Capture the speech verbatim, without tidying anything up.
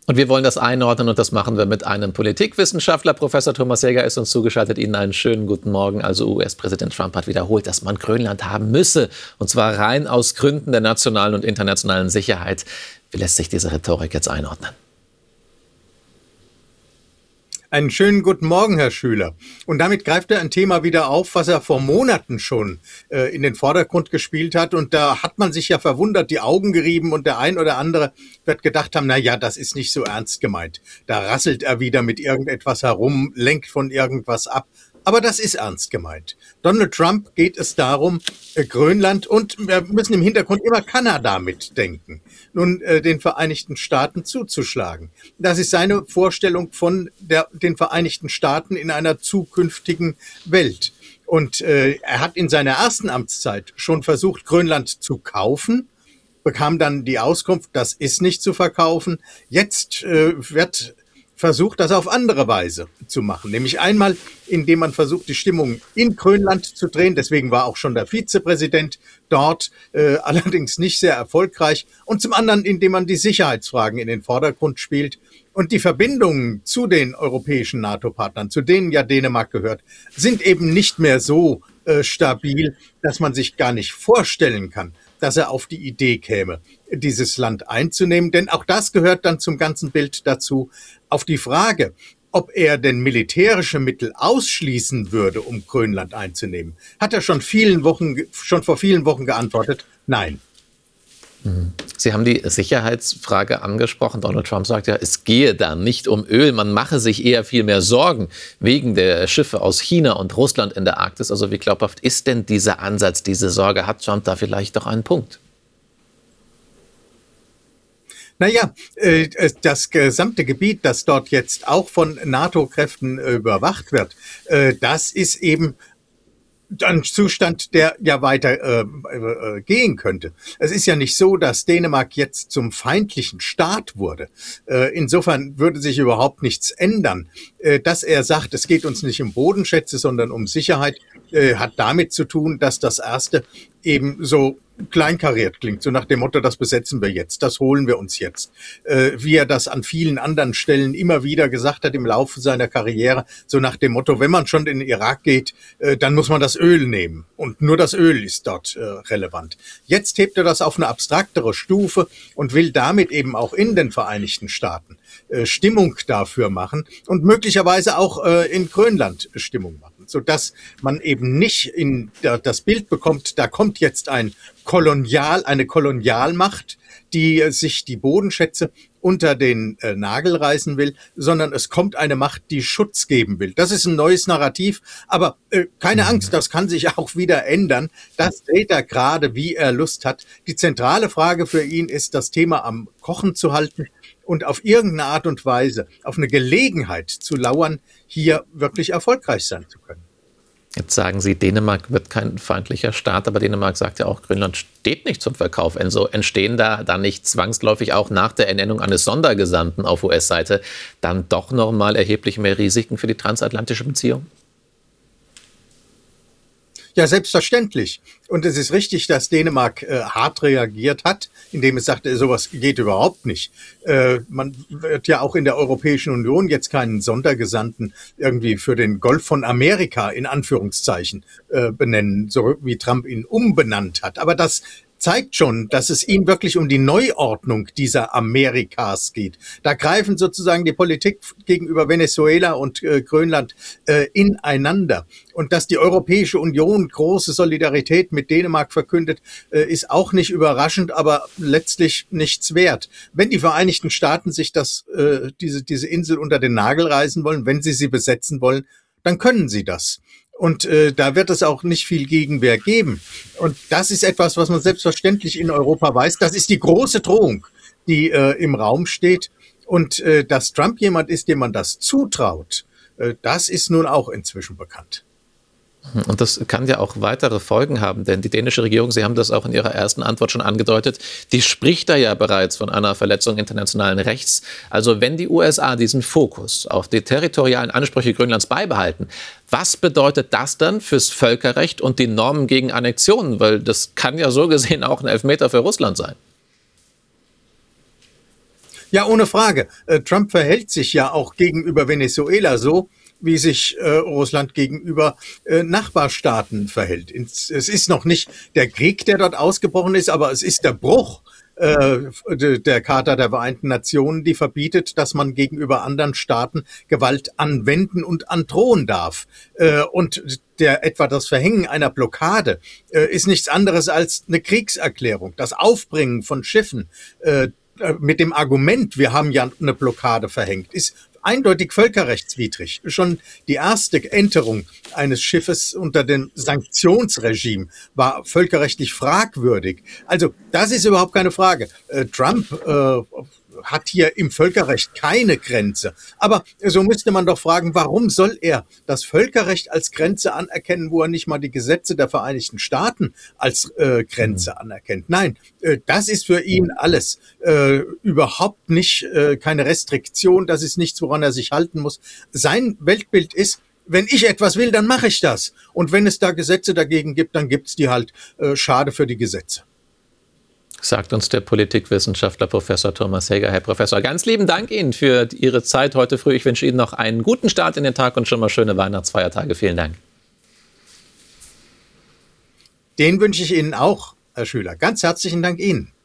Und wir wollen das einordnen und das machen wir mit einem Politikwissenschaftler. Professor Thomas Jäger ist uns zugeschaltet. Ihnen einen schönen guten Morgen. Also U S-Präsident Trump hat wiederholt, dass man Grönland haben müsse. Und zwar rein aus Gründen der nationalen und internationalen Sicherheit. Wie lässt sich diese Rhetorik jetzt einordnen? Einen schönen guten Morgen, Herr Schüler. Und damit greift er ein Thema wieder auf, was er vor Monaten schon äh, in den Vordergrund gespielt hat. Und da hat man sich ja verwundert, die Augen gerieben und der ein oder andere wird gedacht haben, na ja, das ist nicht so ernst gemeint. Da rasselt er wieder mit irgendetwas herum, lenkt von irgendwas ab. Aber das ist ernst gemeint. Donald Trump geht es darum, äh, Grönland und wir müssen im Hintergrund immer Kanada mitdenken, nun äh, den Vereinigten Staaten zuzuschlagen. Das ist seine Vorstellung von der, den Vereinigten Staaten in einer zukünftigen Welt. Und äh, er hat in seiner ersten Amtszeit schon versucht, Grönland zu kaufen, bekam dann die Auskunft, das ist nicht zu verkaufen. Jetzt äh, wird versucht, das auf andere Weise zu machen. Nämlich einmal, indem man versucht, die Stimmung in Grönland zu drehen. Deswegen war auch schon der Vizepräsident dort, äh, allerdings nicht sehr erfolgreich. Und zum anderen, indem man die Sicherheitsfragen in den Vordergrund spielt. Und die Verbindungen zu den europäischen NATO-Partnern, zu denen ja Dänemark gehört, sind eben nicht mehr so äh, stabil, dass man sich gar nicht vorstellen kann, dass er auf die Idee käme, dieses Land einzunehmen. Denn auch das gehört dann zum ganzen Bild dazu. Auf die Frage, ob er denn militärische Mittel ausschließen würde, um Grönland einzunehmen, hat er schon vielen Wochen, schon vor vielen Wochen geantwortet, nein. Sie haben die Sicherheitsfrage angesprochen. Donald Trump sagt ja, es gehe da nicht um Öl. Man mache sich eher viel mehr Sorgen wegen der Schiffe aus China und Russland in der Arktis. Also wie glaubhaft ist denn dieser Ansatz, diese Sorge? Hat Trump da vielleicht doch einen Punkt? Naja, das gesamte Gebiet, das dort jetzt auch von NATO-Kräften überwacht wird, das ist eben ein Zustand, der ja weiter äh, äh, gehen könnte. Es ist ja nicht so, dass Dänemark jetzt zum feindlichen Staat wurde. Äh, insofern würde sich überhaupt nichts ändern. Äh, dass er sagt, es geht uns nicht um Bodenschätze, sondern um Sicherheit, äh, hat damit zu tun, dass das Erste eben so kleinkariert klingt, so nach dem Motto, das besetzen wir jetzt, das holen wir uns jetzt. Äh, wie er das an vielen anderen Stellen immer wieder gesagt hat im Laufe seiner Karriere, so nach dem Motto, wenn man schon in den Irak geht, äh, dann muss man das Öl nehmen und nur das Öl ist dort äh, relevant. Jetzt hebt er das auf eine abstraktere Stufe und will damit eben auch in den Vereinigten Staaten äh, Stimmung dafür machen und möglicherweise auch äh, in Grönland Stimmung machen, sodass man eben nicht in der, das Bild bekommt, da kommt jetzt ein Kolonial, eine Kolonialmacht, die äh, sich die Bodenschätze unter den äh, Nagel reißen will, sondern es kommt eine Macht, die Schutz geben will. Das ist ein neues Narrativ, aber äh, keine Angst, das kann sich auch wieder ändern. Das dreht er gerade, wie er Lust hat. Die zentrale Frage für ihn ist, das Thema am Kochen zu halten und auf irgendeine Art und Weise, auf eine Gelegenheit zu lauern, hier wirklich erfolgreich sein zu können. Jetzt sagen Sie, Dänemark wird kein feindlicher Staat, aber Dänemark sagt ja auch, Grönland steht nicht zum Verkauf. Also entstehen da dann nicht zwangsläufig auch nach der Ernennung eines Sondergesandten auf U S-Seite dann doch noch mal erheblich mehr Risiken für die transatlantische Beziehung? Ja, selbstverständlich. Und es ist richtig, dass Dänemark äh, hart reagiert hat, indem es sagte, sowas geht überhaupt nicht. Äh, man wird ja auch in der Europäischen Union jetzt keinen Sondergesandten irgendwie für den Golf von Amerika in Anführungszeichen äh, benennen, so wie Trump ihn umbenannt hat. Aber das zeigt schon, dass es ihm wirklich um die Neuordnung dieser Amerikas geht. Da greifen sozusagen die Politik gegenüber Venezuela und äh, Grönland äh, ineinander. Und dass die Europäische Union große Solidarität mit Dänemark verkündet, äh, ist auch nicht überraschend, aber letztlich nichts wert. Wenn die Vereinigten Staaten sich das, äh, diese, diese Insel unter den Nagel reißen wollen, wenn sie sie besetzen wollen, dann können sie das. Und äh, da wird es auch nicht viel Gegenwehr geben. Und das ist etwas, was man selbstverständlich in Europa weiß. Das ist die große Drohung, die äh, im Raum steht. Und äh, dass Trump jemand ist, dem man das zutraut, äh, das ist nun auch inzwischen bekannt. Und das kann ja auch weitere Folgen haben, denn die dänische Regierung, Sie haben das auch in Ihrer ersten Antwort schon angedeutet, die spricht da ja bereits von einer Verletzung internationalen Rechts. Also wenn die U S A diesen Fokus auf die territorialen Ansprüche Grönlands beibehalten, was bedeutet das dann fürs Völkerrecht und die Normen gegen Annexionen? Weil das kann ja so gesehen auch ein Elfmeter für Russland sein. Ja, ohne Frage. Äh, Trump verhält sich ja auch gegenüber Venezuela so, wie sich äh, Russland gegenüber äh, Nachbarstaaten verhält. Es ist noch nicht der Krieg, der dort ausgebrochen ist, aber es ist der Bruch äh, der Charta der Vereinten Nationen, die verbietet, dass man gegenüber anderen Staaten Gewalt anwenden und androhen darf. Äh, und der, etwa das Verhängen einer Blockade äh, ist nichts anderes als eine Kriegserklärung. Das Aufbringen von Schiffen äh, mit dem Argument, wir haben ja eine Blockade verhängt, ist eindeutig völkerrechtswidrig. Schon die erste Enterung eines Schiffes unter dem Sanktionsregime war völkerrechtlich fragwürdig. Also das ist überhaupt keine Frage. Äh, Trump äh, hat hier im Völkerrecht keine Grenze. Aber so müsste man doch fragen, warum soll er das Völkerrecht als Grenze anerkennen, wo er nicht mal die Gesetze der Vereinigten Staaten als äh, Grenze anerkennt? Nein, äh, das ist für ihn alles äh, überhaupt nicht, äh, keine Restriktion. Das ist nichts, woran er sich halten muss. Sein Weltbild ist, wenn ich etwas will, dann mache ich das. Und wenn es da Gesetze dagegen gibt, dann gibt es die halt. Äh, schade für die Gesetze. Sagt uns der Politikwissenschaftler Professor Thomas Heger. Herr Professor, ganz lieben Dank Ihnen für Ihre Zeit heute früh. Ich wünsche Ihnen noch einen guten Start in den Tag und schon mal schöne Weihnachtsfeiertage. Vielen Dank. Den wünsche ich Ihnen auch, Herr Schüler. Ganz herzlichen Dank Ihnen.